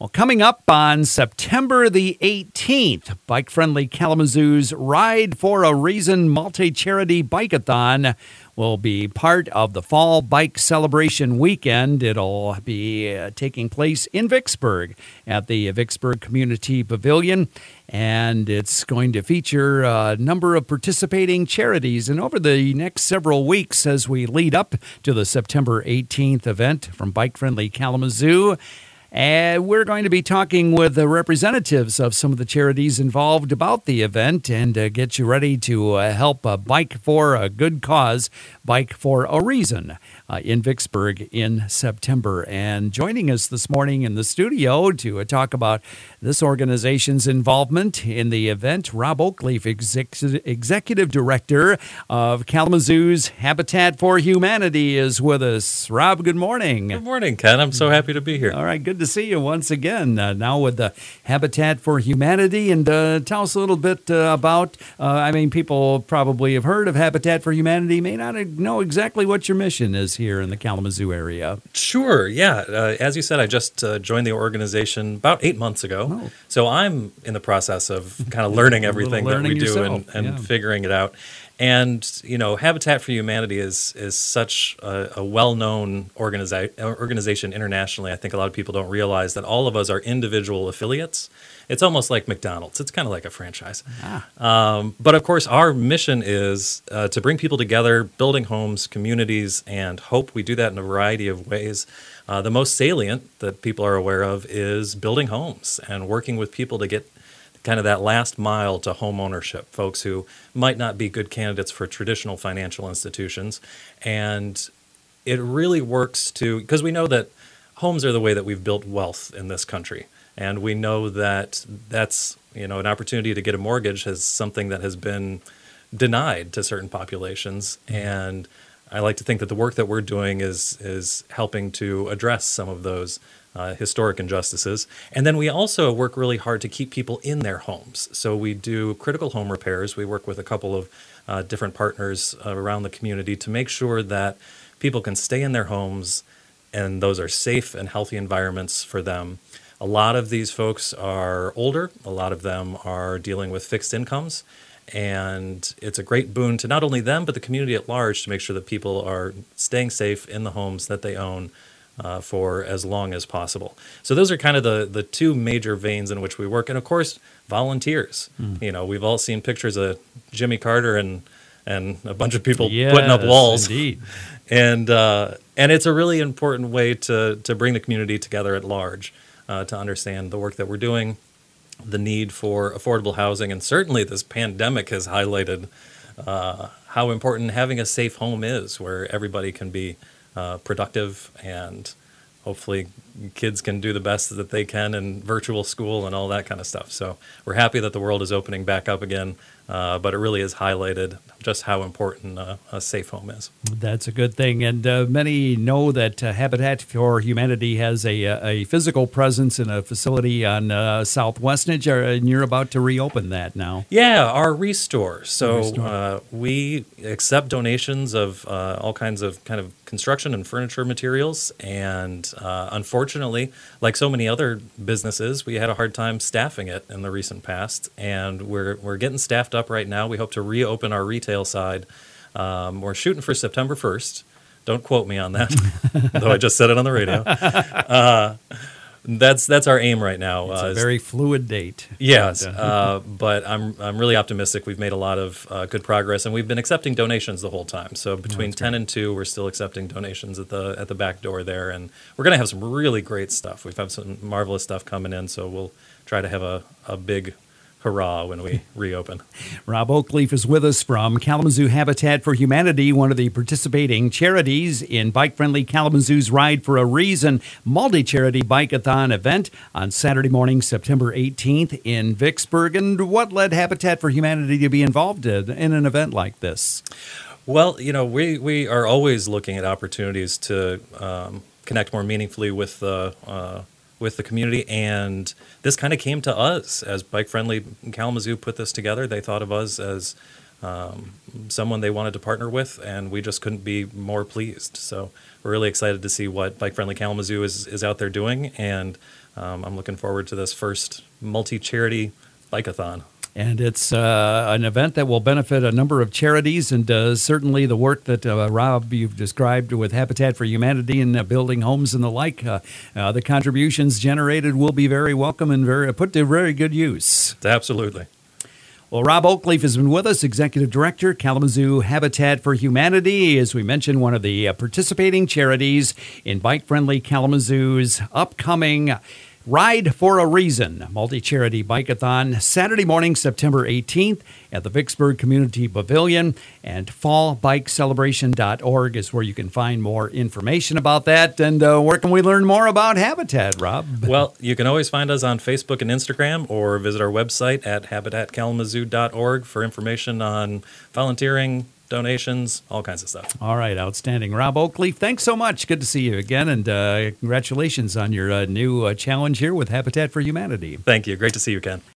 Well, coming up on September the 18th, Bike Friendly Kalamazoo's Ride for a Reason multi-charity bike-a-thon will be part of the Fall Bike Celebration Weekend. It'll be taking place in Vicksburg at the Vicksburg Community Pavilion, and it's going to feature a number of participating charities. And over the next several weeks, as we lead up to the September 18th event from Bike Friendly Kalamazoo, and we're going to be talking with the representatives of some of the charities involved about the event and get you ready to help Bike for a Good Cause, Bike for a Reason in Vicksburg in September. And joining us this morning in the studio to talk about this organization's involvement in the event, Rob Oakleaf, Executive Director of Kalamazoo's Habitat for Humanity, is with us. Rob, good morning. Good morning, Ken. I'm so happy to be here. All right, good to see you once again, now with the Habitat for Humanity. And tell us a little bit about, people probably have heard of Habitat for Humanity, may not know exactly what your mission is here in the Kalamazoo area. Sure, yeah. As you said, I just joined the organization about 8 months ago. Oh. So I'm in the process of kind of learning everything that we do and figuring it out. And, you know, Habitat for Humanity is such a well-known organization internationally. I think a lot of people don't realize that all of us are individual affiliates. It's almost like McDonald's. It's kind of like a franchise. But, of course, our mission is to bring people together, building homes, communities, and hope. We do that in a variety of ways. The most salient that people are aware of is building homes and working with people to get kind of that last mile to home ownership, folks who might not be good candidates for traditional financial institutions. And it really works because we know that homes are the way that we've built wealth in this country. And we know that that's, an opportunity to get a mortgage is something that has been denied to certain populations. And I like to think that the work that we're doing is helping to address some of those historic injustices. And then we also work really hard to keep people in their homes. So we do critical home repairs. We work with a couple of different partners around the community to make sure that people can stay in their homes and those are safe and healthy environments for them. A lot of these folks are older. A lot of them are dealing with fixed incomes. And it's a great boon to not only them, but the community at large to make sure that people are staying safe in the homes that they own for as long as possible. So those are kind of the two major veins in which we work. And, of course, volunteers. We've all seen pictures of Jimmy Carter and a bunch of people putting up walls. Indeed. And it's a really important way to bring the community together at large, to understand the work that we're doing, the need for affordable housing. And certainly this pandemic has highlighted how important having a safe home is, where everybody can be productive, and hopefully kids can do the best that they can in virtual school and all that kind of stuff. So we're happy that the world is opening back up again, but it really has highlighted just how important a safe home is. That's a good thing. And many know that Habitat for Humanity has a physical presence in a facility on South Westnedge, and you're about to reopen that now. Yeah, our Restore. So we accept donations of all kinds of kind of construction and furniture materials. And unfortunately, like so many other businesses, we had a hard time staffing it in the recent past. And we're getting staffed up right now. We hope to reopen our retail side. We're shooting for September 1st. Don't quote me on that, though I just said it on the radio. That's our aim right now. It's a very fluid date. Yes, but I'm really optimistic. We've made a lot of good progress, and we've been accepting donations the whole time. So between 10 and 2, we're still accepting donations at the back door there, and we're going to have some really great stuff. We've had some marvelous stuff coming in, so we'll try to have a big hurrah when we reopen. Rob Oakleaf is with us from Kalamazoo Habitat for Humanity, one of the participating charities in Bike Friendly Kalamazoo's Ride for a Reason multi-charity bike-a-thon event on Saturday morning, September 18th in Vicksburg. And what led Habitat for Humanity to be involved in an event like this? Well, we are always looking at opportunities to connect more meaningfully with the community, and this kind of came to us as Bike Friendly Kalamazoo put this together. They thought of us as someone they wanted to partner with, and we just couldn't be more pleased. So we're really excited to see what Bike Friendly Kalamazoo is out there doing, and I'm looking forward to this first multi-charity bike-a-thon. And it's an event that will benefit a number of charities, and certainly the work that, Rob, you've described with Habitat for Humanity and building homes and the like, the contributions generated will be very welcome and put to very good use. Absolutely. Well, Rob Oakleaf has been with us, Executive Director, Kalamazoo Habitat for Humanity, as we mentioned, one of the participating charities in Bike Friendly Kalamazoo's upcoming Ride for a Reason multi-charity bike-a-thon, Saturday morning, September 18th at the Vicksburg Community Pavilion, and fallbikecelebration.org is where you can find more information about that. And where can we learn more about Habitat, Rob? Well, you can always find us on Facebook and Instagram, or visit our website at habitatkalamazoo.org for information on volunteering, donations, all kinds of stuff. All right, outstanding. Rob Oakleaf, thanks so much. Good to see you again, and congratulations on your new challenge here with Habitat for Humanity. Thank you. Great to see you, Ken.